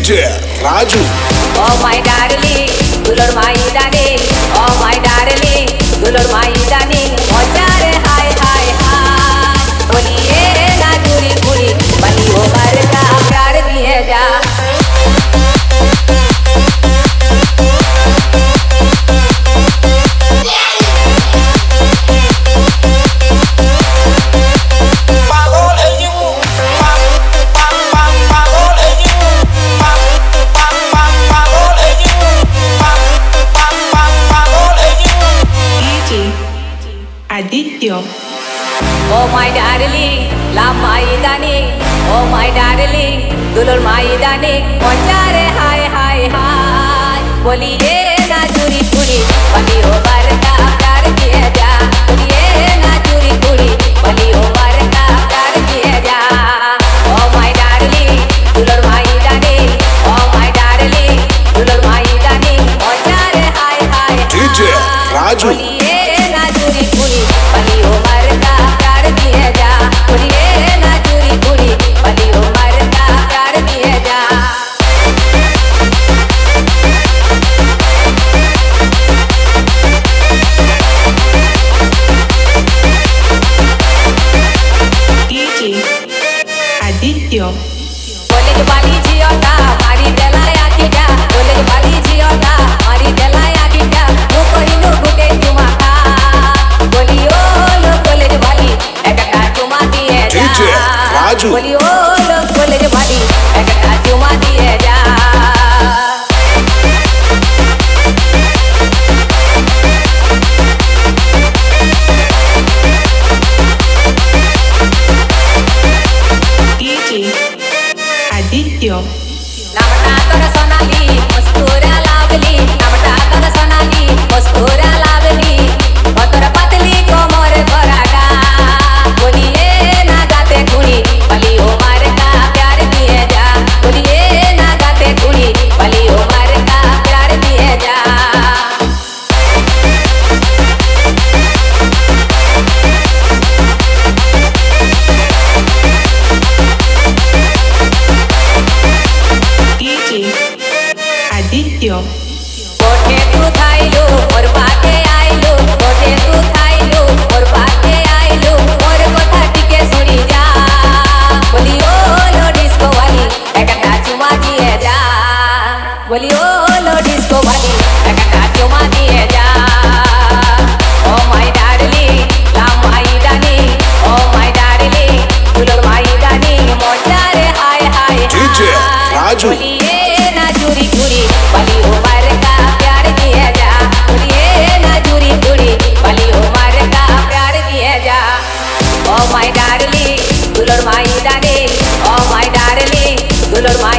DJ Raju. Oh my darling, dulor my darling. Oh my darling, dulor my darling. Mojare hi hi hi. बोलिए ना दूरी पूरी बनी हो घर का प्यार दिए जा. Adityo. Oh my darling, love my darling. Oh my darling, dulor my darling. Mojare hi hi hi. बोलिए ना दूरी पूरी बनी हो घर का प्यार दिए जा. बोलिए ना दूरी पूरी बनी हो घर का प्यार दिए जा. Oh my darling, dulor my darling. Oh my darling, dulor my darling. Mojare hi hi hi. DJ Raju. बोलिए ना दूरी पूरी बनी हो घर का प्यार दिए जा. बोलिए ना दूरी पूरी बनी हो घर का प्यार दिए जा. DJ Adityo. कॉलेज वाली जियोटा मारी देलाया किटा. कॉलेज वाली जियोटा मारी देलाया किटा. नु कोइनु गुटे चुमाका. बोलियो लो कॉलेज वाली एकटा चुमा दिए जा. DJ Raju. बोलियो लो कॉलेज वाली एकटा चुमा दिए जा. DJ Adityo. नामटा कर सोनाली मुस्कुरा लावली. नामटा कर सोनाली मुस्कुरा लावली. बतर पतली कोमर गोराटा. बोलिए ना गाते कुड़ी बली हो मार का प्यार दिए जा. बोलिए ना गाते कुड़ी बली हो मार का प्यार दिए जा. DJ Adityo. कोठे तू थाइलो और बाके आइलो. कोठे तू थाइलो और बाके आइलो. और कोठा टिके सुनी जा. बोलियो लो डिस्को वाली एकटा चुमा दिए जा. बोलियो लो डिस्को वाली एकटा चुमा दिए जा. Oh my darling, love my darling. Oh my darling, dulor my darling. Mojare hi hi hi. DJ Raju. बोलिए ना चूरी चूरी बली हो मार का प्यार दिए जा. बोलिए ना चूरी चूरी बली हो मार का प्यार दिए जा. Oh my darling, dulor my darling. Oh my darling, dulor my